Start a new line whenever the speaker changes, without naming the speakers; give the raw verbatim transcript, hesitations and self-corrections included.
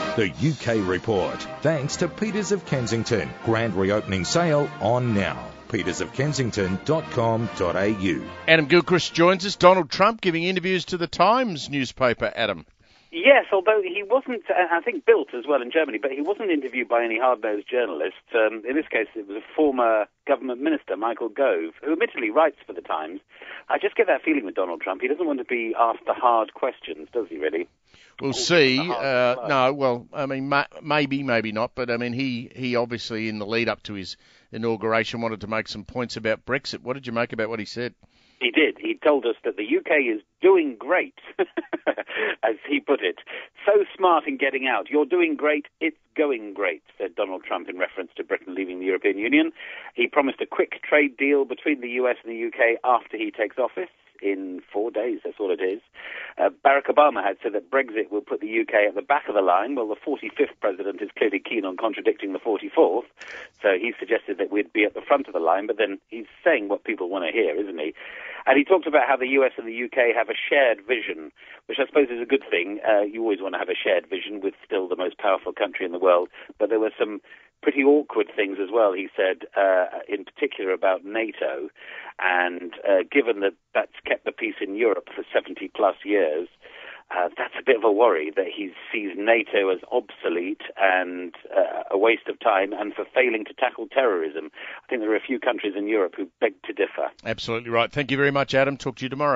The U K Report, thanks to Peters of Kensington. Grand reopening sale on now. peters of kensington dot com dot a u.
Adam Gilchrist joins us. Donald Trump giving interviews to the Times newspaper. Adam.
Yes, although he wasn't, uh, I think built as well in Germany, but he wasn't interviewed by any hard-nosed journalists. Um, in this case, it was a former government minister, Michael Gove, who admittedly writes for the Times. I just get that feeling with Donald Trump. He doesn't want to be asked the hard questions, does he really?
We'll see. Uh, no, well, I mean, ma- maybe, maybe not. But, I mean, he, he obviously, in the lead-up to his inauguration, wanted to make some points about Brexit. What did you make about what he said?
He did. He told us that the U K is doing great, as he put it. So smart in getting out. You're doing great, it's going great, said Donald Trump in reference to Britain leaving the European Union. He promised a quick trade deal between the U S and the U K after he takes office. In four days, that's all it is. Uh, Barack Obama had said that Brexit will put the U K at the back of the line. Well, the forty-fifth president is clearly keen on contradicting the forty-fourth, so he suggested that we'd be at the front of the line, but then he's saying what people want to hear, isn't he? And he talked about how the U S and the U K have a shared vision, which I suppose is a good thing. Uh, you always want to have a shared vision with still the most powerful country in the world, but there were some pretty awkward things as well, he said, uh, in particular about NATO. And uh, given that that's kept the peace in Europe for seventy plus years, uh, that's a bit of a worry that he sees NATO as obsolete and uh, a waste of time and for failing to tackle terrorism. I think there are a few countries in Europe who beg to differ.
Absolutely right. Thank you very much, Adam. Talk to you tomorrow.